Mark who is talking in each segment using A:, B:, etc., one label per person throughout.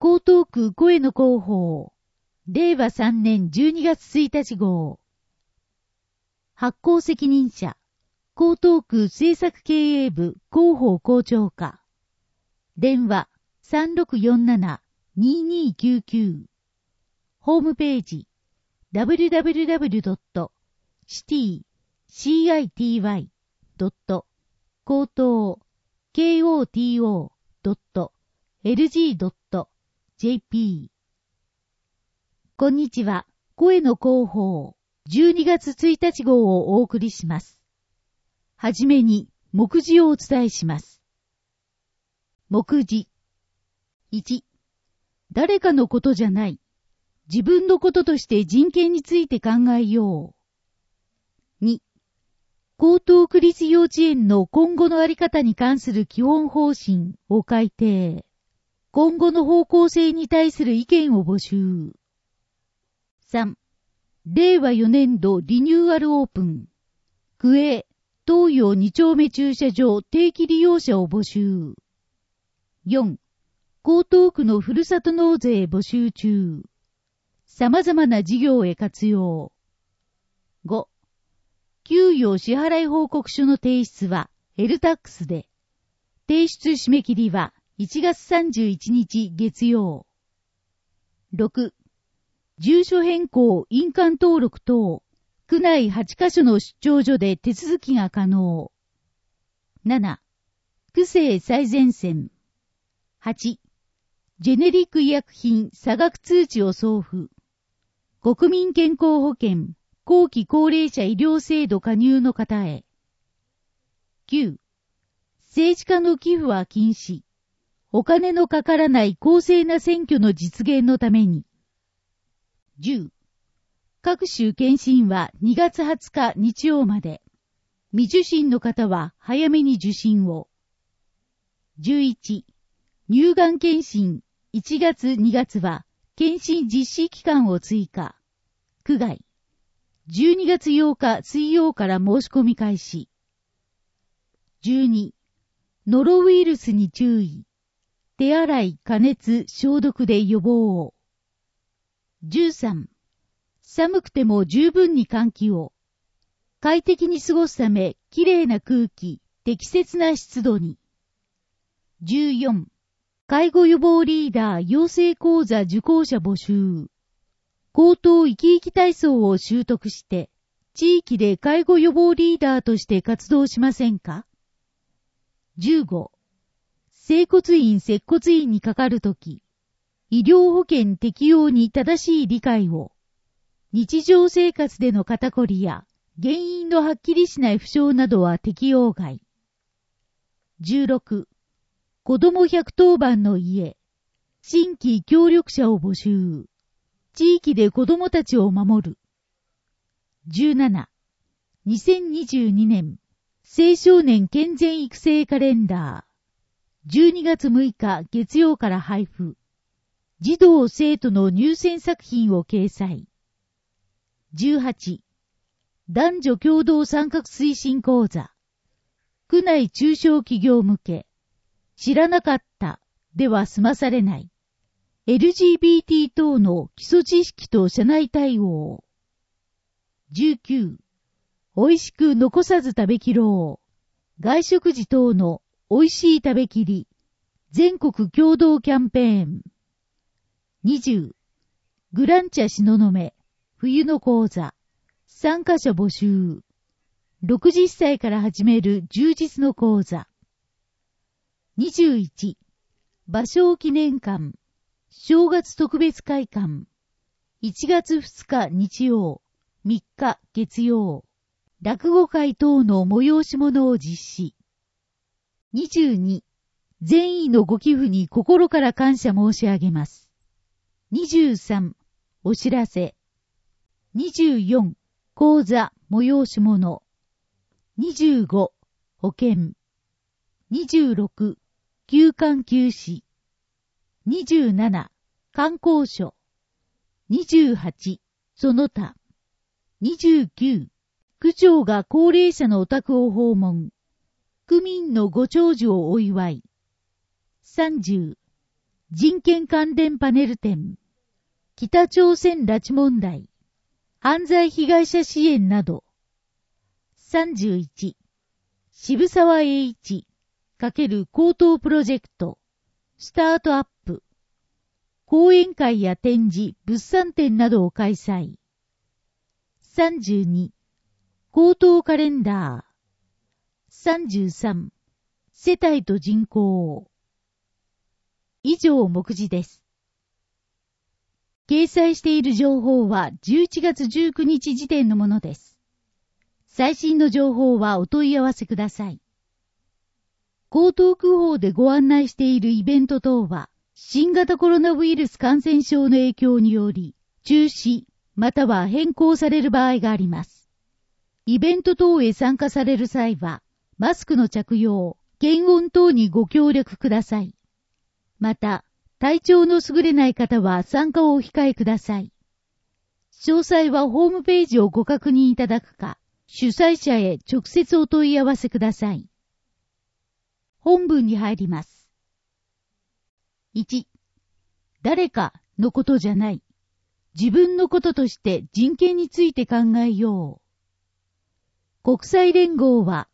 A: 江東区声の広報。令和3年12月1日号。発行責任者。江東区政策経営部広報校長課。電話3647-2299。ホームページ www.city-koto.lg.jp。 こんにちは。声の広報12月1日号をお送りします。はじめに目次をお伝えします。目次。1、誰かのことじゃない。自分のこととして人権について考えよう。2、江東区立幼稚園の今後のあり方に関する基本方針を改定。今後の方向性に対する意見を募集。3、令和4年度リニューアルオープン。区営、東洋2丁目駐車場定期利用者を募集。4、江東区のふるさと納税募集中。様々な事業へ活用。5、給与支払い報告書の提出は LTAX で。提出締め切りは1月31日月曜。6、住所変更、印鑑登録等、区内8カ所の出張所で手続きが可能。7、区政最前線。8、ジェネリック医薬品差額通知を送付。国民健康保険、後期高齢者医療制度加入の方へ。9、政治家の寄付は禁止。お金のかからない公正な選挙の実現のために。10、各種検診は2月20日日曜まで。未受診の方は早めに受診を。11、乳がん検診1月2月は検診実施期間を追加。区外。12月8日水曜から申し込み開始。12、ノロウイルスに注意。手洗い、加熱、消毒で予防を。13、寒くても十分に換気を。快適に過ごすため、きれいな空気、適切な湿度に。14、介護予防リーダー養成講座受講者募集。江東生き生き体操を習得して、地域で介護予防リーダーとして活動しませんか？ 15、整骨院接骨院にかかるとき、医療保険適用に正しい理解を。日常生活での肩こりや原因のはっきりしない負傷などは適用外。16、子ども110番の家、新規協力者を募集。地域で子どもたちを守る。17、2022年青少年健全育成カレンダー。12月6日月曜から配布。児童生徒の入選作品を掲載。18、男女共同参画推進講座。区内中小企業向け。知らなかったでは済まされない。LGBT 等の基礎知識と社内対応。19、美味しく残さず食べきろう。外食時等の美味しい食べきり。全国共同キャンペーン。20、グランチャ東雲、冬の講座。参加者募集。60歳から始める充実の講座。21、芭蕉記念館。正月特別会館。1月2日日曜、3日月曜。落語会等の催し物を実施。22、善意のご寄付に心から感謝申し上げます。23、お知らせ。24、講座、催し物。25、保険。26、休館休止。27、観光所。28、その他。29、区長が高齢者のお宅を訪問。区民のご長寿をお祝い。30、 人権関連パネル展、北朝鮮拉致問題、犯罪被害者支援など。31、渋沢栄一×高等プロジェクト、スタートアップ、講演会や展示、物産展などを開催。32、高等カレンダー。33、世帯と人口。以上目次です。掲載している情報は11月19日時点のものです。最新の情報はお問い合わせください。江東区法でご案内しているイベント等は、新型コロナウイルス感染症の影響により、中止、または変更される場合があります。イベント等へ参加される際は、マスクの着用、検温等にご協力ください。また、体調の優れない方は参加をお控えください。詳細はホームページをご確認いただくか、主催者へ直接お問い合わせください。本文に入ります。1、誰かのことじゃない。自分のこととして人権について考えよう。国際連合は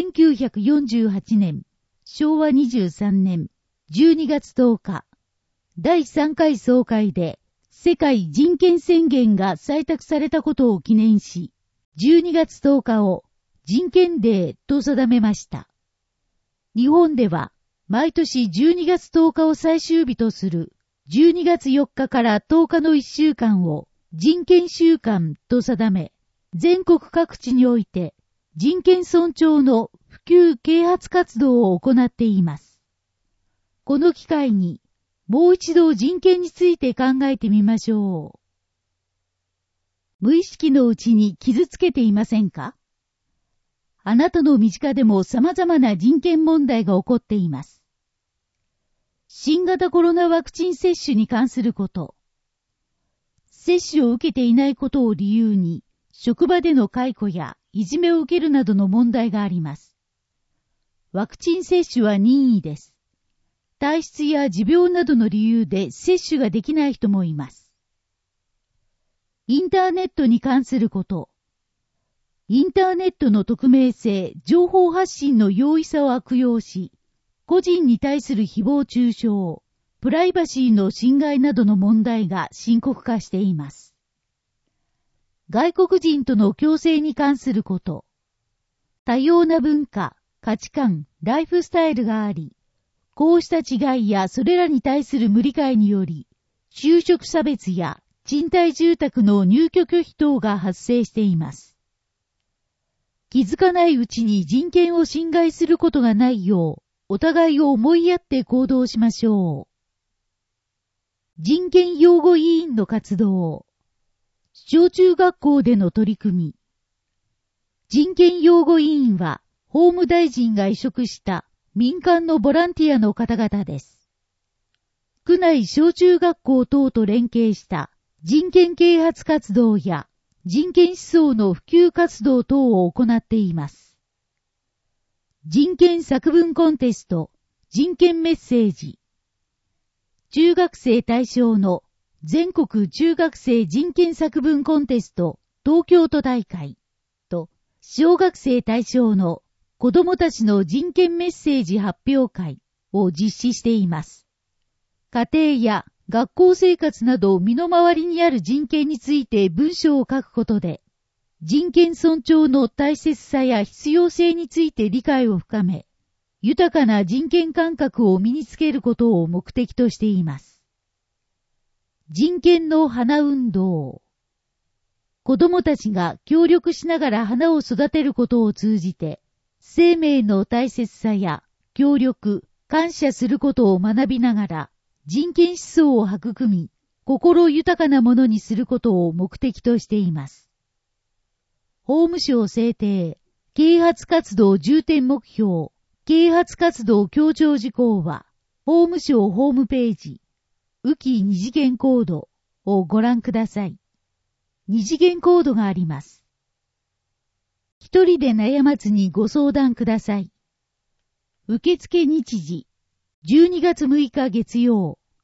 A: 1948年、昭和23年12月10日、第3回総会で世界人権宣言が採択されたことを記念し、12月10日を人権デーと定めました。日本では毎年12月10日を最終日とする12月4日から10日の1週間を人権週間と定め、全国各地において人権尊重の普及啓発活動を行っています。この機会にもう一度人権について考えてみましょう。無意識のうちに傷つけていませんか？あなたの身近でも様々な人権問題が起こっています。新型コロナワクチン接種に関すること。接種を受けていないことを理由に、職場での解雇やいじめを受けるなどの問題があります。ワクチン接種は任意です。体質や持病などの理由で接種ができない人もいます。インターネットに関すること。インターネットの匿名性、情報発信の容易さを悪用し、個人に対する誹謗中傷、プライバシーの侵害などの問題が深刻化しています。外国人との共生に関すること。多様な文化、価値観、ライフスタイルがあり、こうした違いやそれらに対する無理解により、就職差別や賃貸住宅の入居拒否等が発生しています。気づかないうちに人権を侵害することがないよう、お互いを思いやって行動しましょう。人権擁護委員の活動。小中学校での取り組み。人権擁護委員は、法務大臣が委嘱した民間のボランティアの方々です。区内小中学校等と連携した人権啓発活動や人権思想の普及活動等を行っています。人権作文コンテスト、人権メッセージ。中学生対象の全国中学生人権作文コンテスト東京都大会と、小学生対象の子どもたちの人権メッセージ発表会を実施しています。家庭や学校生活など身の回りにある人権について文章を書くことで、人権尊重の大切さや必要性について理解を深め、豊かな人権感覚を身につけることを目的としています。人権の花運動。子どもたちが協力しながら花を育てることを通じて、生命の大切さや協力、感謝することを学びながら、人権思想を育み、心豊かなものにすることを目的としています。法務省制定、啓発活動重点目標、啓発活動強調事項は、法務省ホームページ、雨季二次元コードをご覧ください。二次元コードがあります。一人で悩まずにご相談ください。受付日時、12月6日月曜、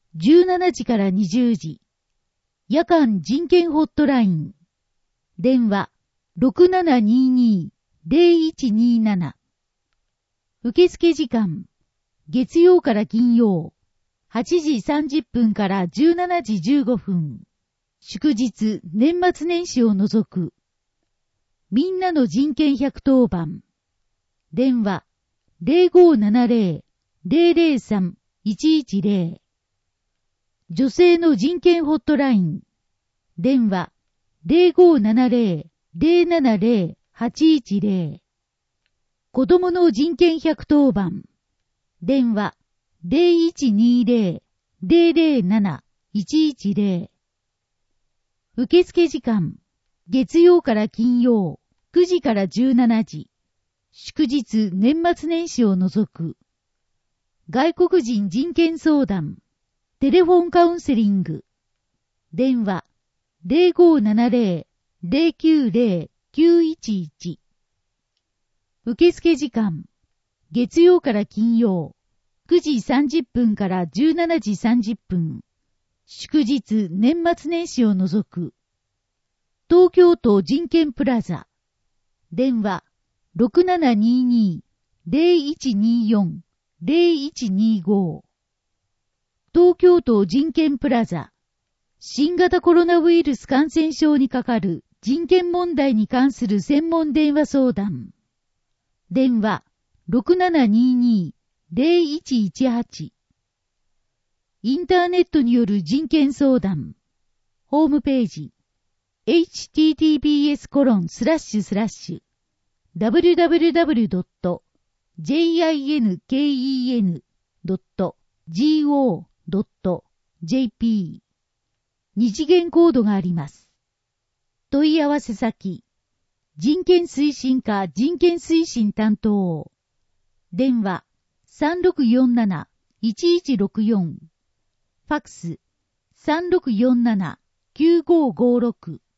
A: 17時から20時。夜間人権ホットライン。電話 6722-0127。受付時間。月曜から金曜。8時30分から17時15分。祝日、年末年始を除く。みんなの人権110番。電話 0570-003-110。女性の人権ホットライン。電話 0570-070-810。子供の人権110番。電話 0120-007-110。受付時間。月曜から金曜、9時から17時。祝日、年末年始を除く。外国人人権相談。テレフォンカウンセリング。電話 0570-090-911。受付時間。月曜から金曜。9時30分から17時30分。祝日、年末年始を除く。東京都人権プラザ。電話 6722-0124-0125。東京都人権プラザ。新型コロナウイルス感染症にかかる人権問題に関する専門電話相談。電話 6722-0118。インターネットによる人権相談。ホームページ https://www.jinken.go.jp 二次元コードがあります。問い合わせ先。人権推進課人権推進担当。電話 3647-1164。ファクス 3647-9556。